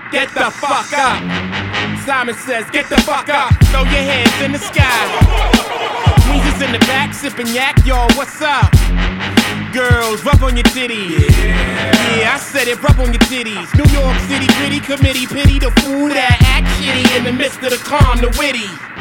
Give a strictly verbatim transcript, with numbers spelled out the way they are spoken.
Get the fuck up. Simon says, get the fuck up. Throw your hands in the sky. Weezer's in the back, sipping yak, yo, what's up? Girls, rub on your titties. Yeah, yeah, I said it, rub on your titties. New York City gritty committee, pity the fool that act shitty in the midst of the calm, the witty.